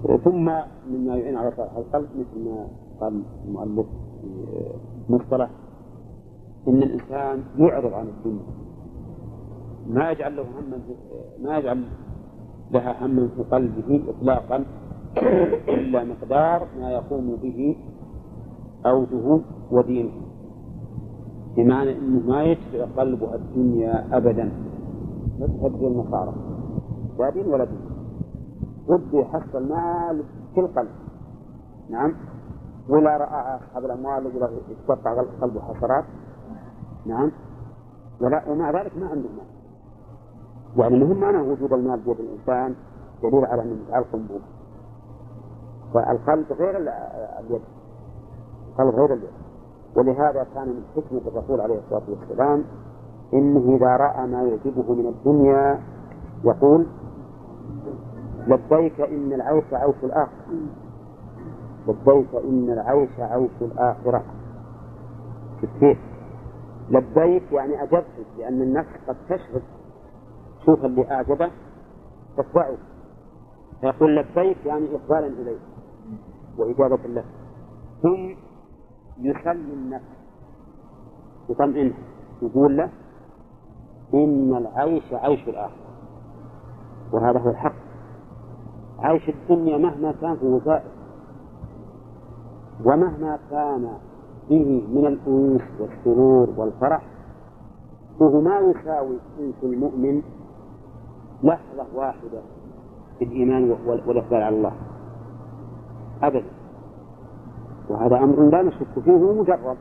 ثم مما يعين على صلاح القلب مثل ما قال المؤلف في مصطلح إن الإنسان يعرض عن الدنيا، ما يجعل لها هما في قلبه إطلاقا إلا مقدار ما يقوم به أوجه ودينه، بمعنى أنه ما يدفع قلبه الدنيا أبدا، لا تهدي النصارى لا دين ولا دين، بده يحصل مال في القلب. نعم، ولا رأى أصحاب الأموال يتقطع قلبه حسرات. نعم، ومع ذلك ما عنده مال، يعني مهم معنى وجود المال بيد الإنسان دليل على أنه متعلق به، والقلب غير اليد، القلب غير اليد. ولهذا كان من حكمة الرسول عليه الصلاة والسلام إنه إذا رأى ما يعجبه من الدنيا يقول لبيك إن العيش عيش الآخرة، لبيك إن العيش عيش الآخرة. كيف؟ لبيك يعني أجبت، لأن النفس قد تشغل، شوف اللي أعجبه تتبعه، فيقول لبيك يعني إقبالا إليه وإجابة له. ثم يسلم النفس يطمئنه، يقول له إن العيش عيش الآخرة، وهذا هو الحق. عيش الدنيا مهما كان في وسائل ومهما كان به من الأنس والسرور والفرح، فهو ما يساوي أنس المؤمن لحظة واحدة في الإيمان والإقبال على الله أبدا. وهذا أمر لا نشك فيه مجرد.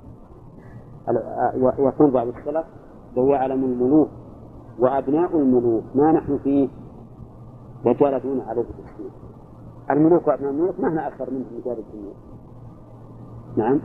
يقول بعض السلف لو يعلم الملوك وأبناء الملوك ما نحن فيه لجالدون عليه بالسيف. الملوك وأبناء الملوك مهما أكثر منهم رجال الدنيا. نعم،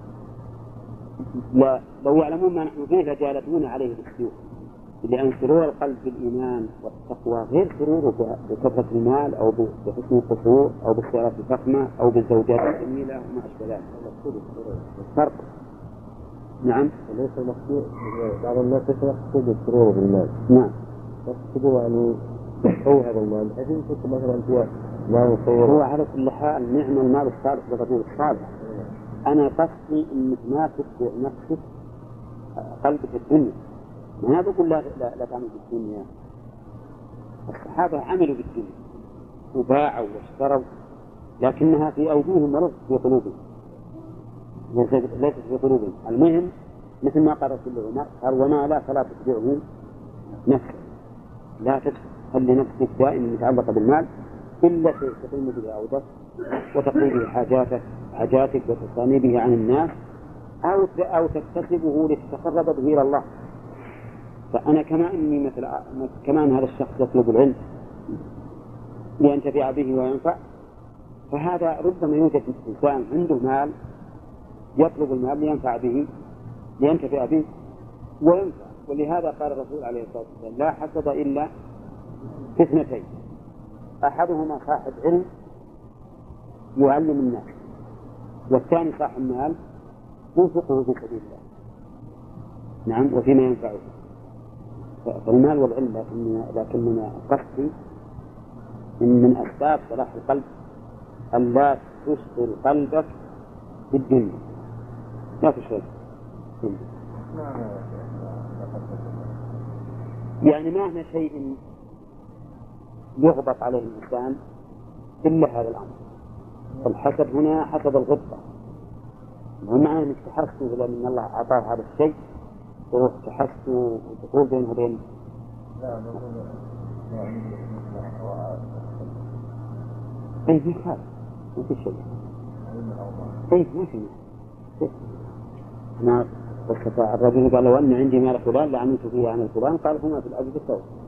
لو يعلمون ما نحن فيه لجالدون عليه بالسيف، لأن سرور القلب بالإيمان والتقوى غير سروره بكثرة المال أو بحسن القصور أو بالسيارات الفخمة أو بالزوجات الجميلة وما أشبه ذلك. فرق. نعم، ليس المقصود بعض الناس يقصد السرور بالمال. نعم، يقصدوا يعني هو هذا المال بحيث يكون مثلا هو على كل حال نعم المال الصالح للرجل الصالح. أنا قصدي إنك ما تتبع نفسك قلبك في الدنيا، ما بقول لا تعمل بالدنيا. الصحابة عملوا بالدنيا وباعوا واشتروا، لكنها في أوجههم وليست في قلوبهم، ليست في قلوبهم. المهم مثل ما قال رسول الله قال وما لا فلا تتبعه نفسك، لا تخلي نفسك دائما متعلقة بالمال إلا تقوم به عودتك وتقضي به حاجاتك وتصاني به عن الناس أو تكتسبه لتتقرب به إلى الله. فأنا كما أن هذا الشخص يطلب العلم لينتفع به وينفع، فهذا ربما يوجد إنسان عنده مال يطلب المال لينفع به لينتفع به وينفع. ولهذا قال الرسول عليه الصلاة والسلام لا حسد إلا في اثنتين، أحدهما صاحب علم يعلم الناس، والثاني صاحب مال ينفقه في سبيل الله. نعم، وفيما ينفعه. فالمال والعلم لكننا قصدي إن من أسباب صلاح القلب أن لا تشغل قلبك بالدنيا، لا تشغل يعني مهما شيء يغبط عليه الإنسان إلا هذا الأمر. الحسد هنا حسد الغبطة، ومعنى أنك تحسد لأن الله أعطاه هذا الشيء تروح تحسد وتقول بينه وبين أي في حال ما في شيء أي ما في أنا الرجل قال لو أن عندي مال فلان لعملت فيه عن الفلان قال هما في الأجل الثوب.